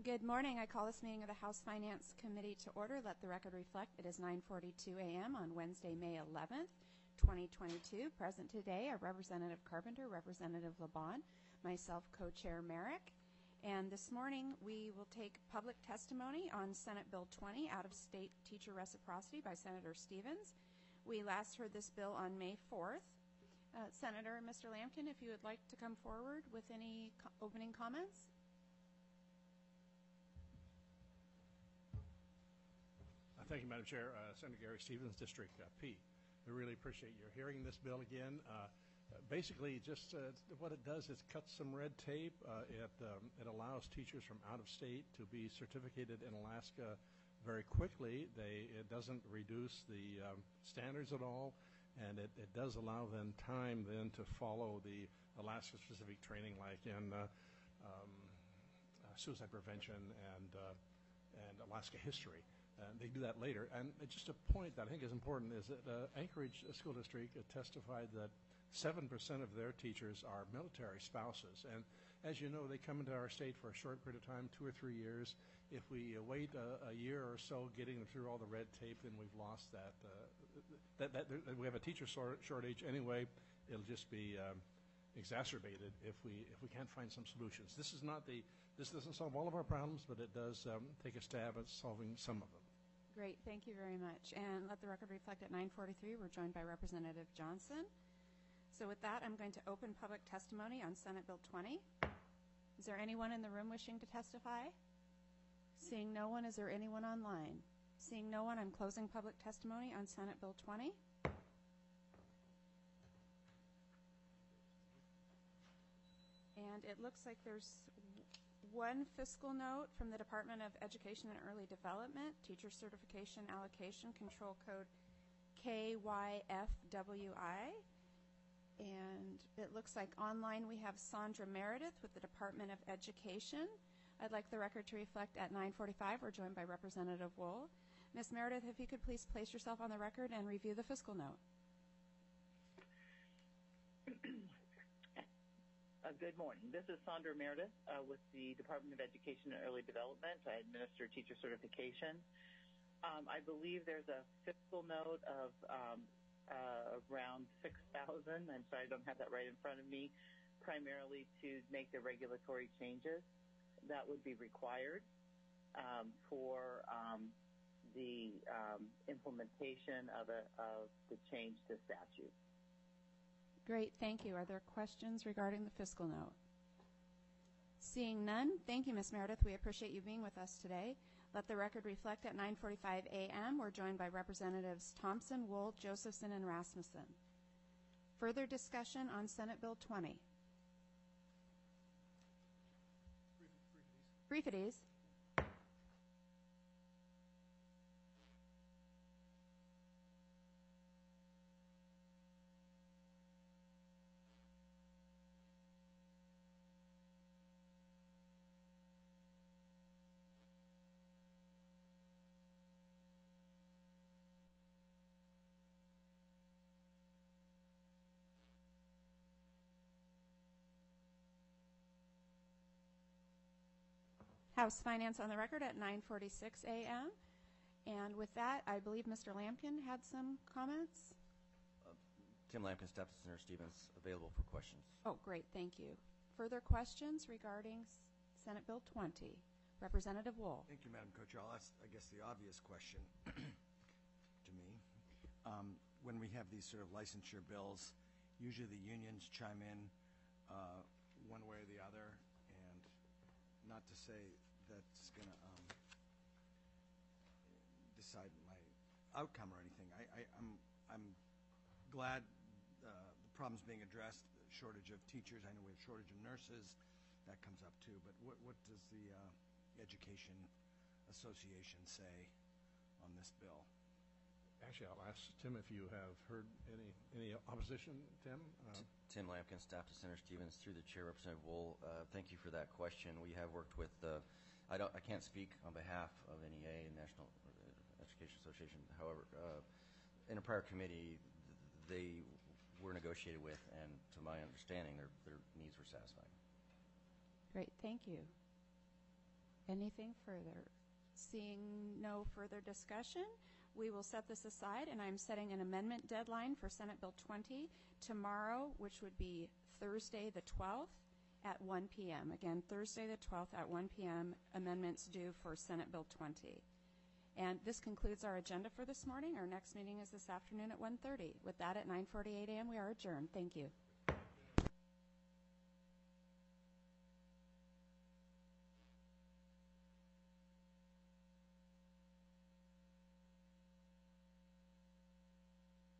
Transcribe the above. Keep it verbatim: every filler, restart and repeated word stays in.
Good morning. I call this meeting of the House Finance Committee to order. Let the record reflect it is nine forty-two a m on Wednesday, May eleventh, twenty twenty-two. Present today are Representative Carpenter, Representative LeBon, myself, Co-Chair Merrick. And this morning we will take public testimony on Senate Bill twenty, out-of-state teacher reciprocity, by Senator Stevens. We last heard this bill on May fourth. Uh, Senator, Mister Lampkin, if you would like to come forward with any co- opening comments. Uh, thank you, Madam Chair. Uh, Senator Gary Stevens, District uh, P. We really appreciate your hearing this bill again. Uh, basically, just uh, what it does is cut some red tape. Uh, it, um, it allows teachers from out of state to be certificated in Alaska very quickly. They, it doesn't reduce the um, standards at all, and it, it does allow them time then to follow the Alaska-specific training, like in uh, um, uh, suicide prevention and, uh, and Alaska history. Uh, they do that later. And just a point that I think is important is that uh, Anchorage School District uh, testified that seven percent of their teachers are military spouses. And as you know, they come into our state for a short period of time, two or three years. If we uh, wait a, a year or so getting them through all the red tape, then we've lost that. Uh, that, that, that we have a teacher shortage anyway. It'll just be um, exacerbated if we if we can't find some solutions. This is not the this doesn't solve all of our problems, but it does um, take a stab at solving some of them. Great, thank you very much. And let the record reflect at nine forty-three, we're joined by Representative Johnson. So with that, I'm going to open public testimony on Senate Bill twenty. Is there anyone in the room wishing to testify? Seeing no one, is there anyone online? Seeing no one, I'm closing public testimony on Senate Bill twenty. And it looks like there's one fiscal note from the Department of Education and Early Development, Teacher Certification Allocation Control Code K Y F W I. And it looks like online we have Sandra Meredith with the Department of Education. I'd like the record to reflect at nine forty-five, we're joined by Representative Wool. Miz Meredith, if you could please place yourself on the record and review the fiscal note. Uh, good morning. This is Sandra Meredith uh, with the Department of Education and Early Development. I administer teacher certification. Um, I believe there's a fiscal note of um, uh, around six thousand dollars. I'm sorry, I don't have that right in front of me, primarily to make the regulatory changes that would be required um, for um, the um, implementation of, a, of the change to statute. Great, thank you. Are there questions regarding the fiscal note? Seeing none, thank you, Miz Meredith. We appreciate you being with us today. Let the record reflect at nine forty-five a m We're joined by Representatives Thompson, Wool, Josephson, and Rasmussen. Further discussion on Senate Bill twenty. Brief it is. House Finance on the record at nine forty-six a m And with that, I believe Mister Lampkin had some comments. Uh, Tim Lampkin, Staff to Senator Stevens, available for questions. Oh, great. Thank you. Further questions regarding S- Senate Bill twenty? Representative Wool. Thank you, Madam Co-Chair. I'll ask, I guess, the obvious question to me. Um, when we have these sort of licensure bills, usually the unions chime in uh, one way or the other, and not to say that's going to um, decide my outcome or anything. I, I, I'm, I'm glad uh, the problem's being addressed, the shortage of teachers. I know we have shortage of nurses. That comes up too. But what, what does the uh, Education Association say on this bill? Actually, I'll ask Tim if you have heard any any opposition, Tim. Uh, Tim Lampkin, Staff to Senator Stevens, through the Chair, Representative Wool. Uh, thank you for that question. We have worked with the, I don't, I can't speak on behalf of N E A, National Education Association. However, uh, in a prior committee, they were negotiated with, and to my understanding, their their needs were satisfied. Great, thank you. anything further? Seeing no further discussion, we will set this aside, and I'm setting an amendment deadline for Senate Bill twenty tomorrow, which would be Thursday the twelfth at one p.m. Again, Thursday the twelfth at one p.m., amendments due for Senate Bill twenty. And this concludes our agenda for this morning. Our next meeting is this afternoon at one thirty. With that, at nine forty-eight a.m., we are adjourned. Thank you.